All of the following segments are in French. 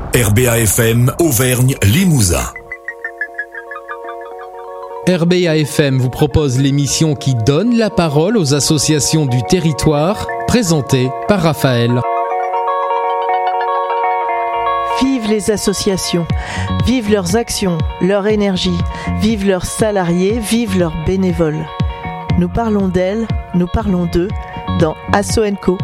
RBA FM Auvergne-Limousin. RBA FM vous propose l'émission qui donne la parole aux associations du territoire, présentée par Raphaël. Vive les associations, vive leurs actions, leur énergie, vive leurs salariés, vive leurs bénévoles. Nous parlons d'elles, nous parlons d'eux dans Asso & Co.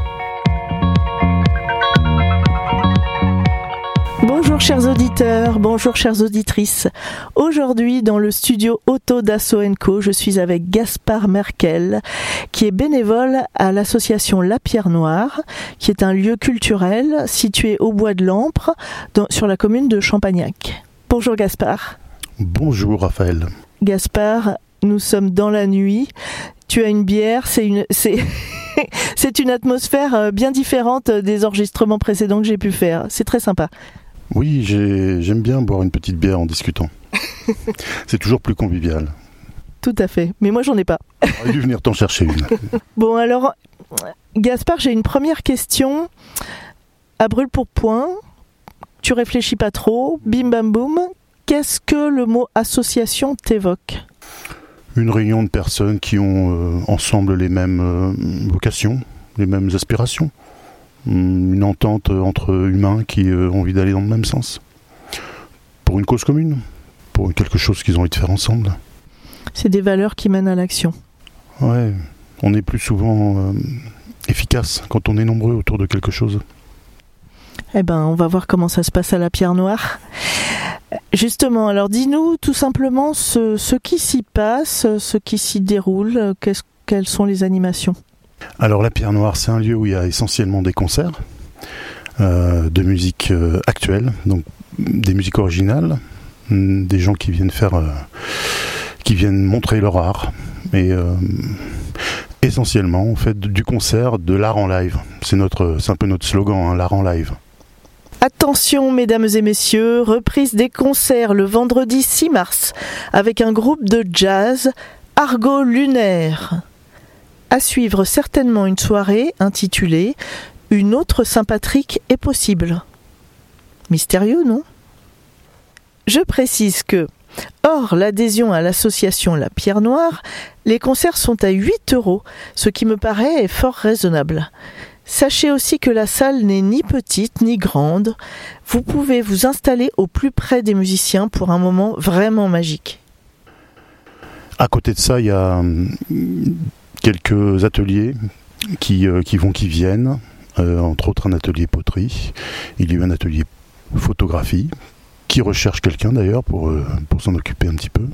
Bonjour chers auditeurs, bonjour chères auditrices. Aujourd'hui dans le studio auto d'Asso & Co, je suis avec Gaspard Merkel, qui est bénévole à l'association La Pierre Noire, qui est un lieu culturel situé au bois de l'Ampre, sur la commune de Champagnac. Bonjour Gaspard. Bonjour Raphaël. Gaspard, nous sommes dans la nuit. Tu as une bière, c'est une atmosphère bien différente des enregistrements précédents que j'ai pu faire. C'est très sympa. Oui, j'aime bien boire une petite bière en discutant. C'est toujours plus convivial. Tout à fait, mais moi j'en ai pas. J'aurais dû venir t'en chercher une. Bon alors, Gaspard, j'ai une première question. À brûle pour point, tu réfléchis pas trop, bim bam boum. Qu'est-ce que le mot association t'évoque ? Une réunion de personnes qui ont ensemble les mêmes vocations, les mêmes aspirations. Une entente entre humains qui ont envie d'aller dans le même sens. Pour une cause commune, pour quelque chose qu'ils ont envie de faire ensemble. C'est des valeurs qui mènent à l'action. Ouais, on est plus souvent efficace quand on est nombreux autour de quelque chose. Eh ben, on va voir comment ça se passe à la Pierre Noire. Justement, alors dis-nous tout simplement ce qui s'y passe, ce qui s'y déroule, quelles sont les animations ? Alors la Pierre Noire, c'est un lieu où il y a essentiellement des concerts de musique actuelle, donc des musiques originales, des gens qui viennent montrer leur art, et essentiellement on fait du concert, de l'art en live. C'est un peu notre slogan, l'art en live. Attention mesdames et messieurs, reprise des concerts le vendredi 6 mars avec un groupe de jazz, Argot Lunaire. À suivre certainement une soirée intitulée « Une autre Saint-Patrick est possible ». Mystérieux, non ? Je précise que, hors l'adhésion à l'association La Pierre Noire, les concerts sont à 8 €, ce qui me paraît fort raisonnable. Sachez aussi que la salle n'est ni petite ni grande. Vous pouvez vous installer au plus près des musiciens pour un moment vraiment magique. À côté de ça, il y a quelques ateliers qui viennent, entre autres un atelier poterie. Il y a eu un atelier photographie qui recherche quelqu'un d'ailleurs pour s'en occuper un petit peu.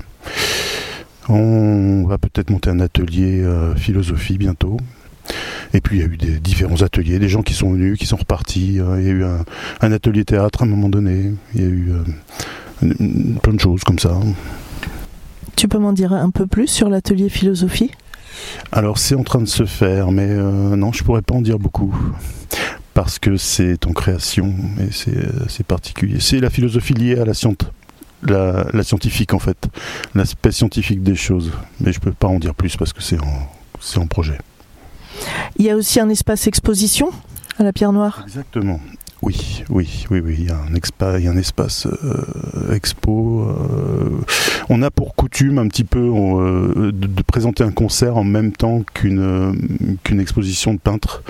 On va peut-être monter un atelier philosophie bientôt. Et puis il y a eu des différents ateliers, des gens qui sont venus, qui sont repartis. Il y a eu un atelier théâtre à un moment donné. Il y a eu plein de choses comme ça. Tu peux m'en dire un peu plus sur l'atelier philosophie ? Alors c'est en train de se faire, mais non, je pourrais pas en dire beaucoup. Parce que c'est en création, et c'est particulier. C'est la philosophie liée à la scientifique en fait, l'aspect scientifique des choses. Mais je peux pas en dire plus parce que c'est en projet. Il y a aussi un espace exposition à la Pierre Noire ? Exactement. Oui. Il y a un espace expo. On a pour coutume un petit peu de présenter un concert en même temps qu'une exposition de peintres.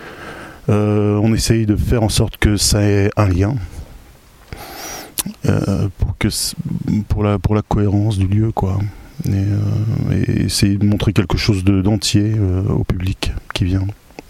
On essaye de faire en sorte que ça ait un lien pour la cohérence du lieu, quoi. Et essayer de montrer quelque chose d'entier au public qui vient.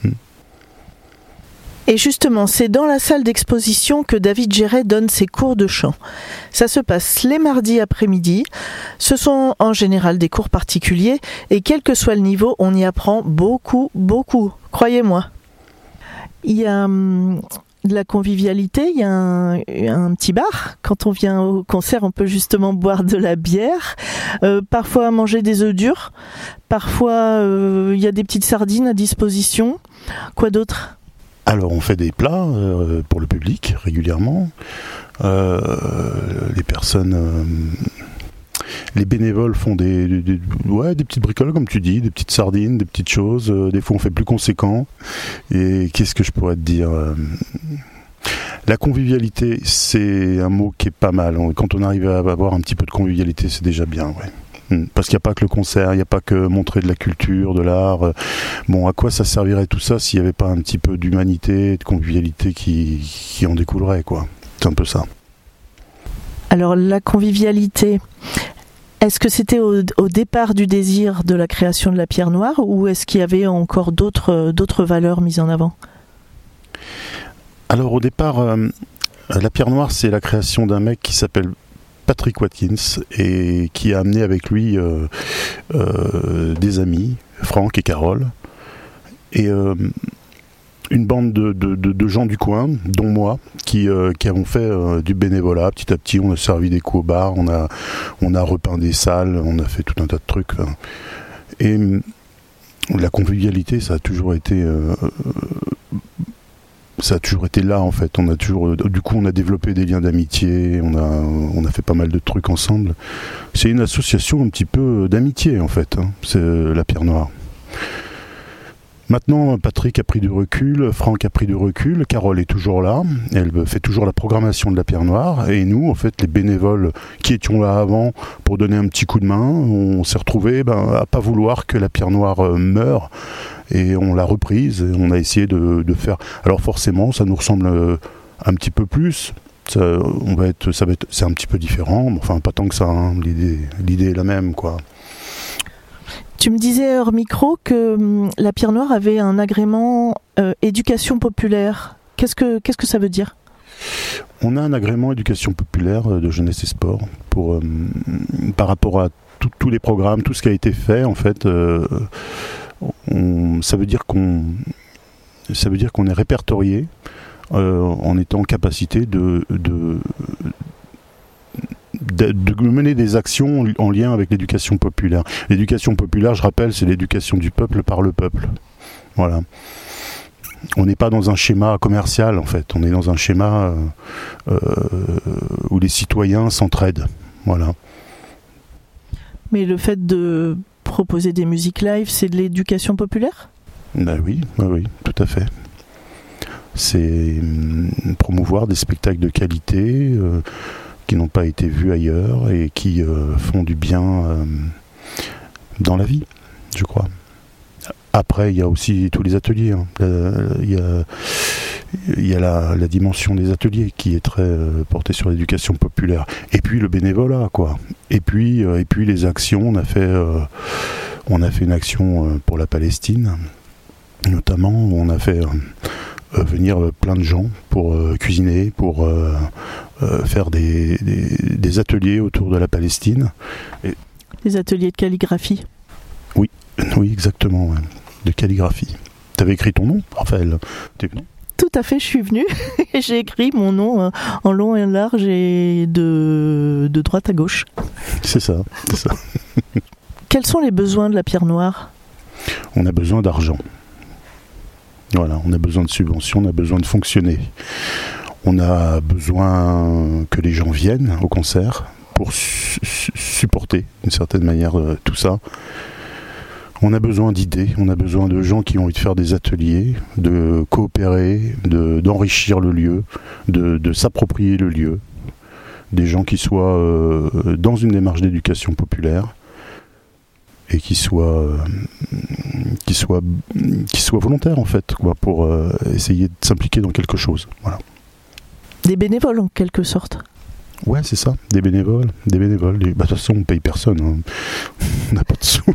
Et justement, c'est dans la salle d'exposition que David Géret donne ses cours de chant. Ça se passe les mardis après-midi. Ce sont en général des cours particuliers et quel que soit le niveau, on y apprend beaucoup, croyez-moi. Il y a de la convivialité, il y a un petit bar. Quand on vient au concert, on peut justement boire de la bière, parfois manger des œufs durs, parfois il y a des petites sardines à disposition. Quoi d'autre ? Alors on fait des plats pour le public régulièrement. Les personnes, les bénévoles font des petites bricoles comme tu dis, des petites sardines, des petites choses. Des fois on fait plus conséquent. Et qu'est-ce que je pourrais te dire ? La convivialité, c'est un mot qui est pas mal. Quand on arrive à avoir un petit peu de convivialité, c'est déjà bien, ouais. Parce qu'il n'y a pas que le concert, il n'y a pas que montrer de la culture, de l'art. Bon, à quoi ça servirait tout ça s'il n'y avait pas un petit peu d'humanité, de convivialité qui en découlerait, quoi. C'est un peu ça. Alors, la convivialité, est-ce que c'était au départ du désir de la création de la Pierre Noire, ou est-ce qu'il y avait encore d'autres valeurs mises en avant ? Alors, au départ, la Pierre Noire, c'est la création d'un mec qui s'appelle Patrick Watkins et qui a amené avec lui des amis, Franck et Carole, et une bande de gens du coin, dont moi, qui avons fait du bénévolat. Petit à petit, on a servi des coups au bar, on a repeint des salles, on a fait tout un tas de trucs. Et la convivialité, ça a toujours été là, en fait. Du coup, on a développé des liens d'amitié, on a fait pas mal de trucs ensemble. C'est une association un petit peu d'amitié, en fait, hein. C'est la Pierre Noire. Maintenant, Patrick a pris du recul, Franck a pris du recul, Carole est toujours là, elle fait toujours la programmation de la Pierre Noire, et nous, en fait, les bénévoles qui étions là avant, pour donner un petit coup de main, on s'est retrouvés à pas vouloir que la Pierre Noire meure, et on l'a reprise, et on a essayé de faire... Alors forcément, ça nous ressemble un petit peu plus, c'est un petit peu différent, enfin pas tant que ça, hein. L'idée est la même, quoi. Tu me disais hors micro que la Pierre Noire avait un agrément éducation populaire. Qu'est-ce que ça veut dire ? On a un agrément éducation populaire de jeunesse et sport par rapport à tous les programmes, tout ce qui a été fait, en fait. Ça veut dire qu'on est répertorié en étant en capacité de mener des actions en lien avec l'éducation populaire. L'éducation populaire, je rappelle, c'est l'éducation du peuple par le peuple. Voilà. On n'est pas dans un schéma commercial, en fait. On est dans un schéma où les citoyens s'entraident. Voilà. Mais le fait de proposer des musiques live, c'est de l'éducation populaire ? Oui, tout à fait. C'est promouvoir des spectacles de qualité qui n'ont pas été vus ailleurs et qui font du bien dans la vie, je crois. Après, il y a aussi tous les ateliers. Hein. Il y a la dimension des ateliers qui est très portée sur l'éducation populaire. Et puis le bénévolat, quoi. Et puis les actions. On a fait une action pour la Palestine, notamment où on a fait venir plein de gens pour cuisiner, pour faire des ateliers autour de la Palestine. Des ateliers de calligraphie. Oui, exactement, ouais. De calligraphie. T'avais écrit ton nom, Raphaël ? T'es venu ? Tout à fait, je suis venue et j'ai écrit mon nom en long et en large et de droite à gauche. C'est ça. Quels sont les besoins de la Pierre Noire ? On a besoin d'argent. Voilà, on a besoin de subventions, on a besoin de fonctionner. On a besoin que les gens viennent au concert pour supporter d'une certaine manière tout ça. On a besoin d'idées, on a besoin de gens qui ont envie de faire des ateliers, de coopérer, d'enrichir le lieu, de s'approprier le lieu. Des gens qui soient dans une démarche d'éducation populaire et qui soient volontaires, en fait, quoi, pour essayer de s'impliquer dans quelque chose. Voilà. Des bénévoles, en quelque sorte. Ouais, c'est ça, des bénévoles. De toute façon, on paye personne, hein. On n'a pas de sous.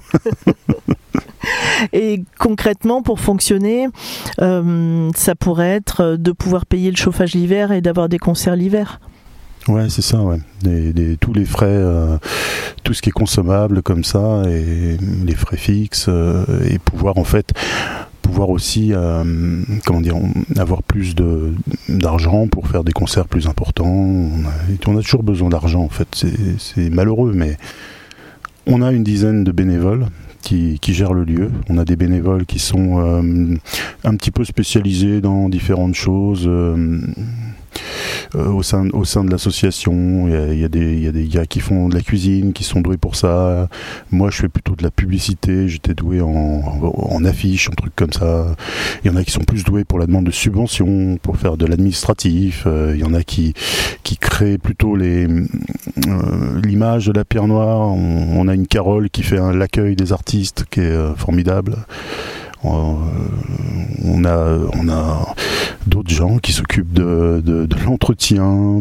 Et concrètement, pour fonctionner, ça pourrait être de pouvoir payer le chauffage l'hiver et d'avoir des concerts l'hiver. Ouais, c'est ça, ouais. Tous les frais, tout ce qui est consommable comme ça, et les frais fixes, et pouvoir aussi avoir plus d'argent pour faire des concerts plus importants. On a toujours besoin d'argent, en fait. C'est malheureux, mais on a une dizaine de bénévoles qui gèrent le lieu. On a des bénévoles qui sont un petit peu spécialisés dans différentes choses. au sein de l'association. Il y a des gars qui font de la cuisine, qui sont doués pour ça. Moi, je fais plutôt de la publicité. J'étais doué en affiches, en trucs comme ça. Il y en a qui sont plus doués pour la demande de subventions, pour faire de l'administratif. Il y en a qui créent plutôt l'image de la Pierre Noire. On a une Carole qui fait l'accueil des artistes, qui est formidable. On a d'autres gens qui s'occupent de l'entretien,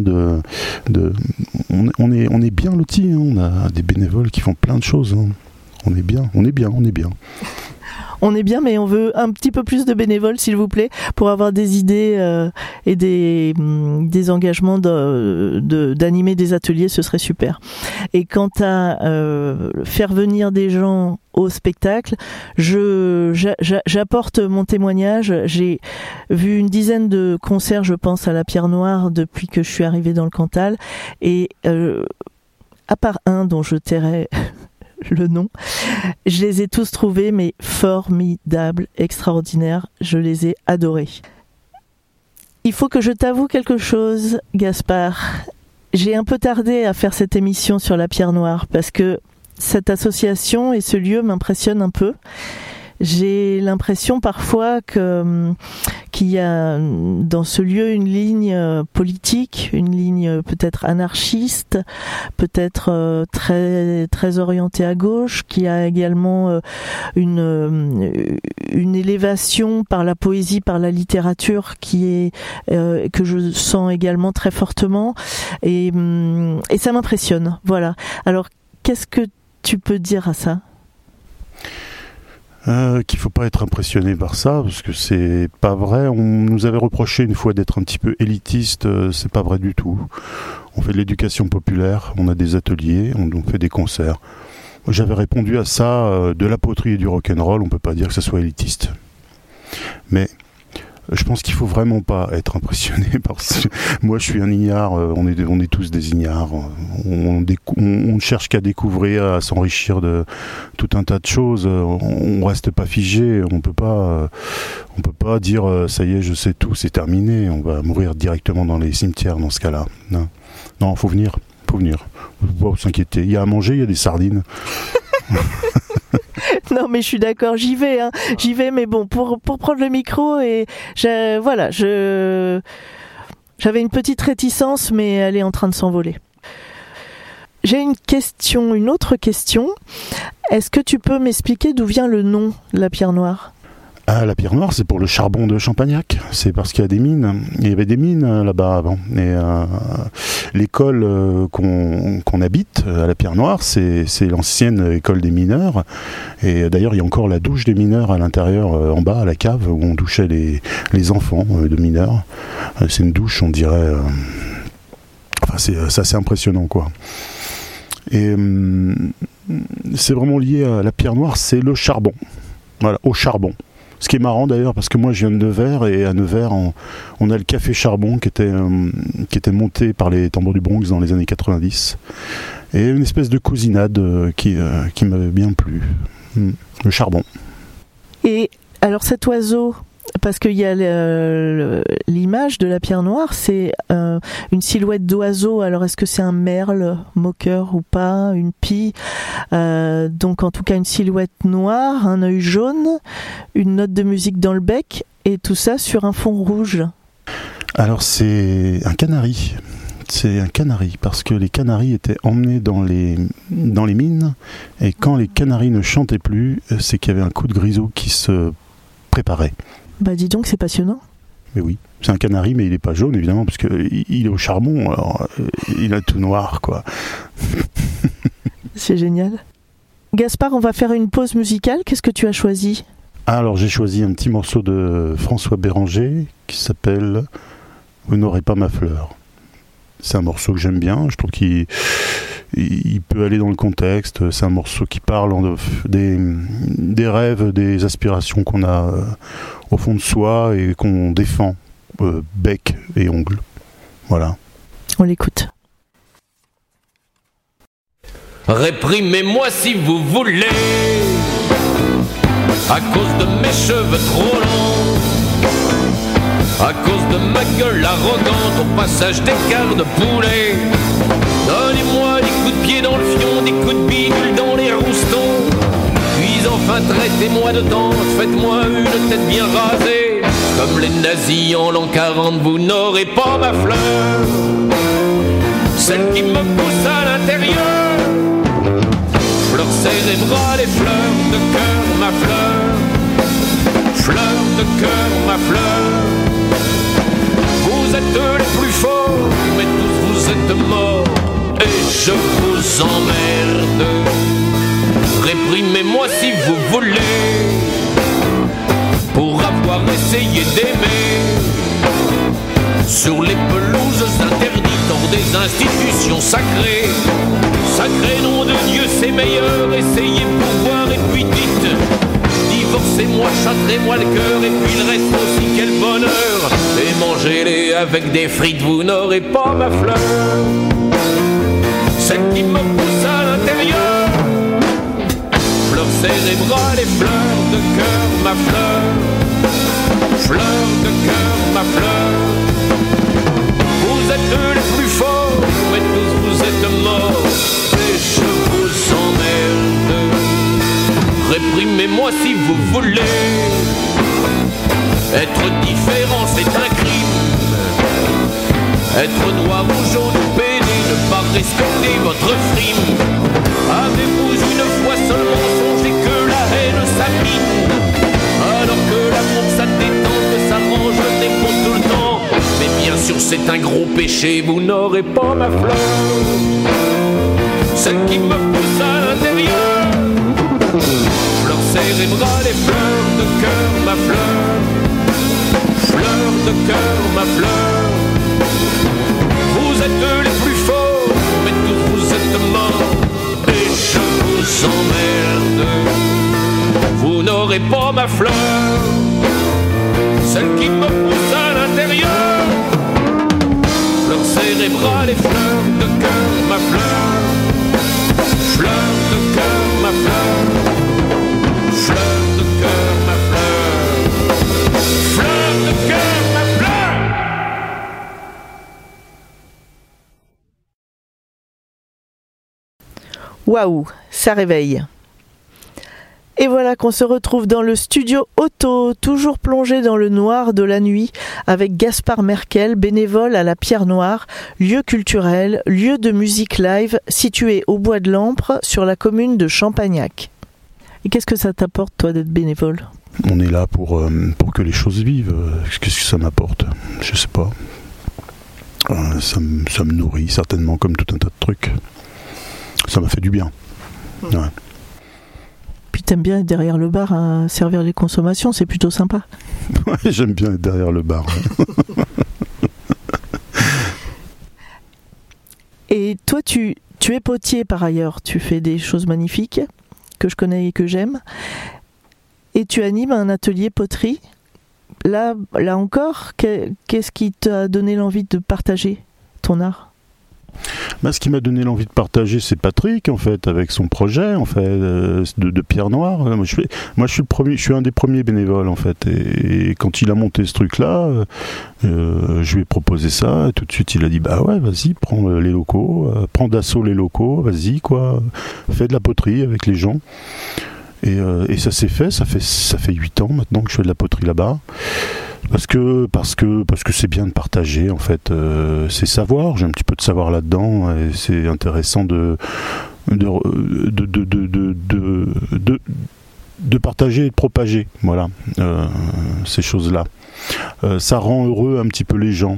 on est bien lotis, hein. On a des bénévoles qui font plein de choses, hein. On est bien. On est bien, mais on veut un petit peu plus de bénévoles, s'il vous plaît, pour avoir des idées et des engagements d'animer des ateliers, ce serait super. Et quant à faire venir des gens au spectacle, j'apporte mon témoignage. J'ai vu une dizaine de concerts, je pense, à la Pierre Noire depuis que je suis arrivée dans le Cantal, et à part un dont je tairai le nom, je les ai tous trouvés mais formidables, extraordinaires, je les ai adorés. Il faut que je t'avoue quelque chose, Gaspard. J'ai un peu tardé à faire cette émission sur la Pierre Noire parce que cette association et ce lieu m'impressionnent un peu. J'ai l'impression parfois qu'il y a dans ce lieu une ligne politique, une ligne peut-être anarchiste, peut-être très très orientée à gauche, qui a également une élévation par la poésie, par la littérature qui est que je sens également très fortement, et ça m'impressionne. Voilà. Alors qu'est-ce que tu peux dire à ça ? Qu'il faut pas être impressionné par ça, parce que c'est pas vrai. On nous avait reproché une fois d'être un petit peu élitiste, c'est pas vrai du tout. On fait de l'éducation populaire, on a des ateliers, on fait des concerts. J'avais répondu à ça, de la poterie et du rock'n'roll, on peut pas dire que ça soit élitiste. Mais je pense qu'il faut vraiment pas être impressionné parce que moi je suis un ignare, on est tous des ignares, on cherche qu'à découvrir, à s'enrichir de tout un tas de choses, on reste pas figé, on peut pas dire ça y est je sais tout, c'est terminé, on va mourir directement dans les cimetières dans ce cas-là. Non, faut venir, faut pas s'inquiéter, il y a à manger, il y a des sardines. Non mais je suis d'accord, j'y vais, mais bon, pour prendre le micro, et j'avais une petite réticence, mais elle est en train de s'envoler. J'ai une autre question. Est-ce que tu peux m'expliquer d'où vient le nom La Pierre Noire ? La Pierre Noire, c'est pour le charbon de Champagnac. C'est parce qu'il y a des mines. Il y avait des mines là-bas avant. Et l'école qu'on habite à la Pierre Noire, c'est l'ancienne école des mineurs. Et d'ailleurs, il y a encore la douche des mineurs à l'intérieur, en bas, à la cave, où on douchait les enfants de mineurs. C'est une douche, on dirait... c'est assez impressionnant, quoi. Et c'est vraiment lié à la Pierre Noire, c'est le charbon. Voilà, au charbon. Ce qui est marrant d'ailleurs, parce que moi je viens de Nevers, et à Nevers on a le café charbon qui était monté par les Tambours du Bronx dans les années 90, et une espèce de cousinade qui m'avait bien plu, le charbon. Et alors cet oiseau, parce qu'il y a l'image de la Pierre Noire, c'est une silhouette d'oiseau. Alors est-ce que c'est un merle moqueur ou pas, une pie, donc en tout cas une silhouette noire, un œil jaune, une note de musique dans le bec, et tout ça sur un fond rouge. Alors c'est un canari. C'est un canari, parce que les canaris étaient emmenés dans les mines, et quand les canaris ne chantaient plus, c'est qu'il y avait un coup de grisou qui se préparait. Bah dis donc, c'est passionnant. Mais oui, c'est un canari, mais il n'est pas jaune évidemment, parce qu'il est au charbon, alors il a tout noir, quoi. C'est génial. Gaspard, on va faire une pause musicale. Qu'est-ce que tu as choisi ? Alors j'ai choisi un petit morceau de François Béranger qui s'appelle « Vous n'aurez pas ma fleur ». C'est un morceau que j'aime bien, je trouve qu'il peut aller dans le contexte. C'est un morceau qui parle des rêves, des aspirations qu'on a au fond de soi et qu'on défend bec et ongle. Voilà. On l'écoute. Réprimez-moi si vous voulez, à cause de mes cheveux trop longs. à cause de ma gueule arrogante au passage des quarts de poulet. Donnez-moi des coups de pied dans le fion, des coups de bidule dans les roustons. Puis enfin traitez-moi de danse, faites-moi une tête bien rasée. Comme les nazis en l'an 40, vous n'aurez pas ma fleur, celle qui me pousse à l'intérieur. Fleur cérébrale et fleur de cœur, ma fleur. Fleur de cœur, ma fleur. Vous êtes les plus forts, mais tous vous êtes morts. Et je vous emmerde. Réprimez-moi si vous voulez, pour avoir essayé d'aimer. Sur les pelouses interdites, hors des institutions sacrées. Sacré nom de Dieu, c'est meilleur. Essayez pour voir et puis dites. Divorcez-moi, châtrez-moi le cœur. Et puis le reste aussi, quel bonheur. Et mangez-les avec des frites, vous n'aurez pas ma fleur, celle qui me pousse à l'intérieur. Fleur cérébrale et fleur de cœur, ma fleur. Fleur de cœur, ma fleur. Vous êtes les plus forts, mais tous vous êtes morts. Et je vous emmerde. Réprimez-moi si vous voulez. Être différent, c'est un crime. Être noir ou jaune ou pédé, ne pas respecter votre frime. Avez-vous une fois seulement songé que la haine s'abîme, alors que l'amour ça détend, que ça range des comptes tout le temps. Mais bien sûr c'est un gros péché, vous n'aurez pas ma fleur, celle qui me pousse à l'intérieur. Fleur cérébrale et fleur de cœur, ma fleur. Fleur de cœur, ma fleur. Vous êtes les plus forts, mais tous vous êtes morts. Et je vous emmerde. Vous n'aurez pas ma fleur, celle qui me pousse à l'intérieur. Fleur cérébrale et fleur de cœur, ma fleur. Fleur de cœur, ma fleur. Fleur de cœur, ma fleur. Fleur de cœur, ma fleur. Waouh, ça réveille. Et voilà qu'on se retrouve dans le studio Otto, toujours plongé dans le noir de la nuit, avec Gaspard Merkel, bénévole à la Pierre Noire, lieu culturel, lieu de musique live, situé au Bois de l'Ampre, sur la commune de Champagnac. Et qu'est-ce que ça t'apporte, toi, d'être bénévole ? On est là pour que les choses vivent. Qu'est-ce que ça m'apporte ? Je sais pas. Ça me nourrit certainement, comme tout un tas de trucs. Ça m'a fait du bien. Ouais. Puis t'aimes bien être derrière le bar à servir les consommations, c'est plutôt sympa. Ouais, j'aime bien être derrière le bar. Et toi, tu es potier par ailleurs, tu fais des choses magnifiques que je connais et que j'aime. Et tu animes un atelier poterie. Là encore, qu'est-ce qui t'a donné l'envie de partager ton art ? Ce qui m'a donné l'envie de partager, c'est Patrick, en fait, avec son projet, en fait, de Pierre Noire. Moi, je suis le premier, je suis un des premiers bénévoles, en fait. Et quand il a monté ce truc-là, je lui ai proposé ça. Et tout de suite, il a dit, bah ouais, vas-y, prends les locaux, prends d'assaut les locaux, vas-y, quoi, fais de la poterie avec les gens. Et ça s'est fait. Ça fait 8 ans maintenant que je fais de la poterie là-bas. Parce que c'est bien de partager, en fait, c'est savoir, j'ai un petit peu de savoir là-dedans, et c'est intéressant de partager et de propager, voilà, ces choses-là. Ça rend heureux un petit peu les gens,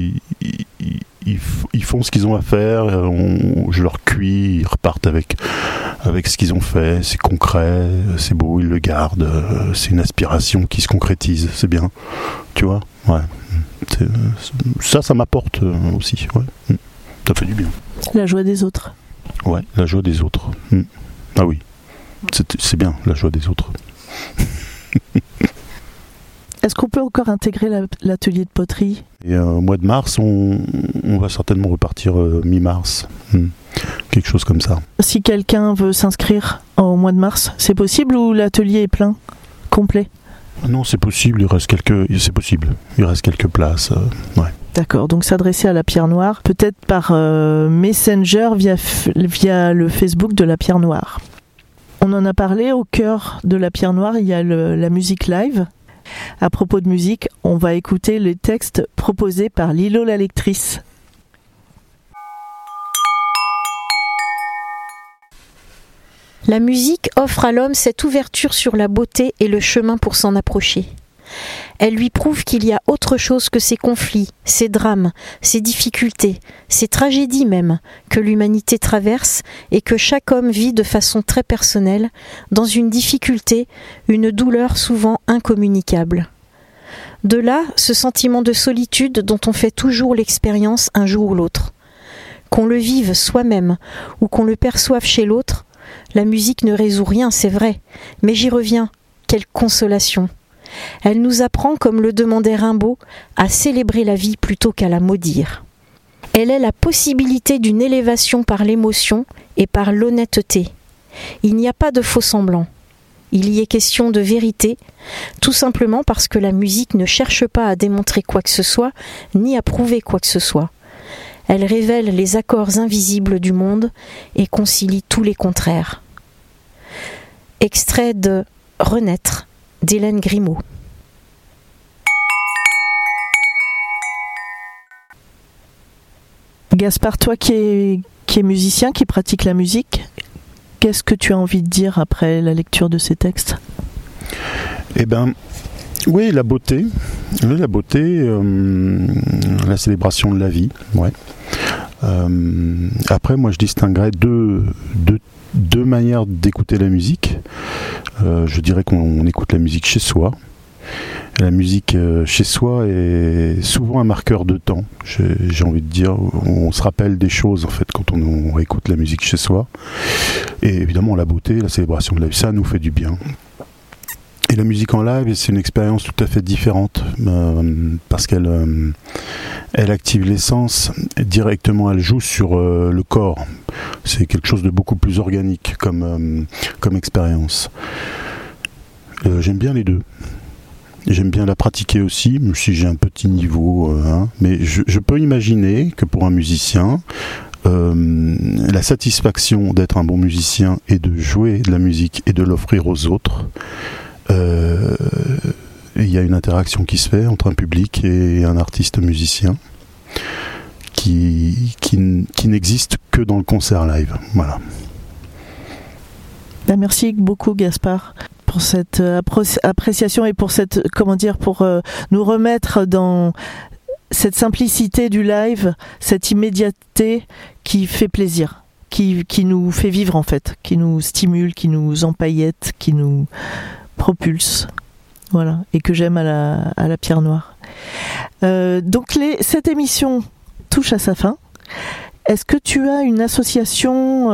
ils font ce qu'ils ont à faire, je leur cuis, ils repartent avec ce qu'ils ont fait, c'est concret, c'est beau, ils le gardent, c'est une aspiration qui se concrétise, c'est bien, tu vois, ouais. Ça m'apporte aussi, ouais. Ça fait du bien. La joie des autres. Ouais, la joie des autres. Ah oui, c'est bien, la joie des autres. Est-ce qu'on peut encore intégrer l'atelier de poterie ? Et au mois de mars, on va certainement repartir mi-mars. Quelque chose comme ça. Si quelqu'un veut s'inscrire au mois de mars, c'est possible ou l'atelier est plein, complet ? Non, c'est possible, il reste quelques places. Ouais. D'accord, donc s'adresser à la Pierre Noire, peut-être par Messenger via le Facebook de la Pierre Noire. On en a parlé, au cœur de la Pierre Noire, il y a la musique live. À propos de musique, on va écouter les textes proposés par Lilo la lectrice. La musique offre à l'homme cette ouverture sur la beauté et le chemin pour s'en approcher. Elle lui prouve qu'il y a autre chose que ces conflits, ces drames, ces difficultés, ces tragédies même, que l'humanité traverse et que chaque homme vit de façon très personnelle, dans une difficulté, une douleur souvent incommunicable. De là, ce sentiment de solitude dont on fait toujours l'expérience un jour ou l'autre. Qu'on le vive soi-même ou qu'on le perçoive chez l'autre, la musique ne résout rien, c'est vrai, mais j'y reviens, quelle consolation! Elle nous apprend, comme le demandait Rimbaud, à célébrer la vie plutôt qu'à la maudire. Elle est la possibilité d'une élévation par l'émotion et par l'honnêteté. Il n'y a pas de faux-semblants. Il y est question de vérité, tout simplement parce que la musique ne cherche pas à démontrer quoi que ce soit, ni à prouver quoi que ce soit. Elle révèle les accords invisibles du monde et concilie tous les contraires. Extrait de Renaître d'Hélène Grimaud. Gaspard, toi qui es musicien, qui pratique la musique, qu'est-ce que tu as envie de dire après la lecture de ces textes ? Eh ben, oui, la beauté, la célébration de la vie, ouais. Après, moi, je distinguerais deux manières d'écouter la musique. Je dirais qu'on écoute la musique chez soi. La musique chez soi est souvent un marqueur de temps. J'ai envie de dire, on se rappelle des choses en fait quand on écoute la musique chez soi. Et évidemment, la beauté, la célébration de la vie, ça nous fait du bien. Et la musique en live, c'est une expérience tout à fait différente parce qu'elle active les sens directement, elle joue sur le corps. C'est quelque chose de beaucoup plus organique comme expérience. J'aime bien les deux. J'aime bien la pratiquer aussi, même si j'ai un petit niveau. Mais je peux imaginer que pour un musicien, la satisfaction d'être un bon musicien et de jouer de la musique et de l'offrir aux autres, il y a une interaction qui se fait entre un public et un artiste musicien qui n'existe que dans le concert live. Voilà. Merci beaucoup Gaspard pour cette appréciation et pour cette pour nous remettre dans cette simplicité du live, cette immédiateté qui fait plaisir, qui nous fait vivre en fait, qui nous stimule, qui nous empaillette, qui nous propulse, voilà, et que j'aime à la Pierre Noire. Donc cette émission touche à sa fin. Est-ce que tu as une association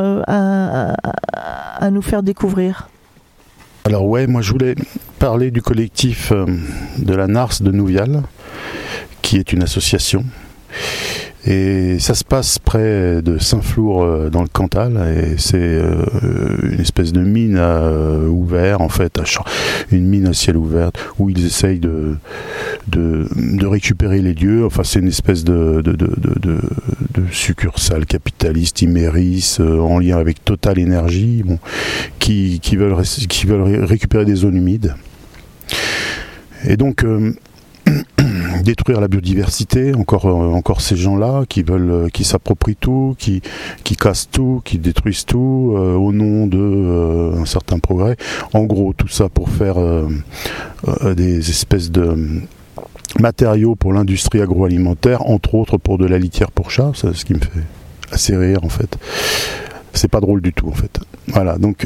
à nous faire découvrir ? Alors ouais, moi je voulais parler du collectif de la Nars de Nouvial, qui est une association. Et ça se passe près de Saint-Flour dans le Cantal, et c'est une espèce de mine ouverte, en fait, une mine à ciel ouvert, où ils essayent de récupérer les lieux. Enfin, c'est une espèce de succursale capitaliste, Imerys, en lien avec Total Energy, bon, qui veulent récupérer des zones humides. Et donc détruire la biodiversité, encore ces gens-là qui s'approprient tout, qui cassent tout, qui détruisent tout au nom de un certain progrès. En gros, tout ça pour faire des espèces de matériaux pour l'industrie agroalimentaire, entre autres pour de la litière pour chat. C'est ce qui me fait assez rire en fait. C'est pas drôle du tout en fait. Voilà, donc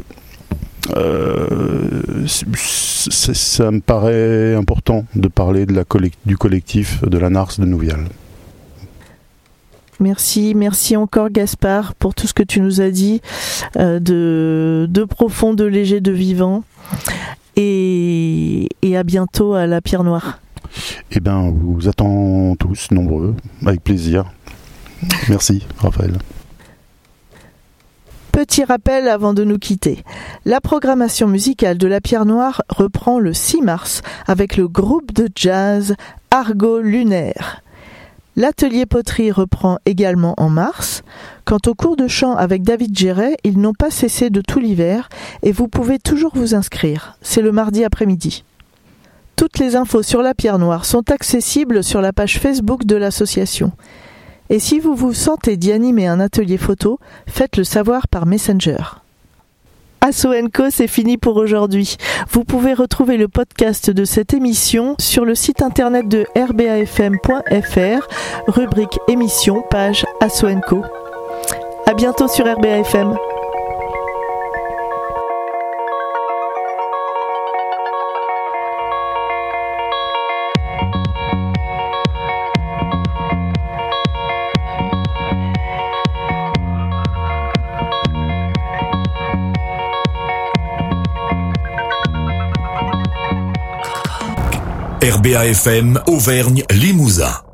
ça me paraît important de parler du collectif de la Nars de Nouvial. Merci encore Gaspard pour tout ce que tu nous as dit de profond, de léger, de vivant, et à bientôt à la Pierre Noire. Eh bien, vous attend tous nombreux, avec plaisir. Merci Raphaël. Petit rappel avant de nous quitter. La programmation musicale de la Pierre Noire reprend le 6 mars avec le groupe de jazz Argot Lunaire. L'atelier poterie reprend également en mars. Quant aux cours de chant avec David Géret, ils n'ont pas cessé de tout l'hiver et vous pouvez toujours vous inscrire. C'est le mardi après-midi. Toutes les infos sur la Pierre Noire sont accessibles sur la page Facebook de l'association. Et si vous vous sentez d'y animer un atelier photo, faites-le savoir par Messenger. Asso & Co, c'est fini pour aujourd'hui. Vous pouvez retrouver le podcast de cette émission sur le site internet de rbafm.fr, rubrique émission, page Asso & Co. À bientôt sur RBAFM. RBAFM Auvergne Limousin.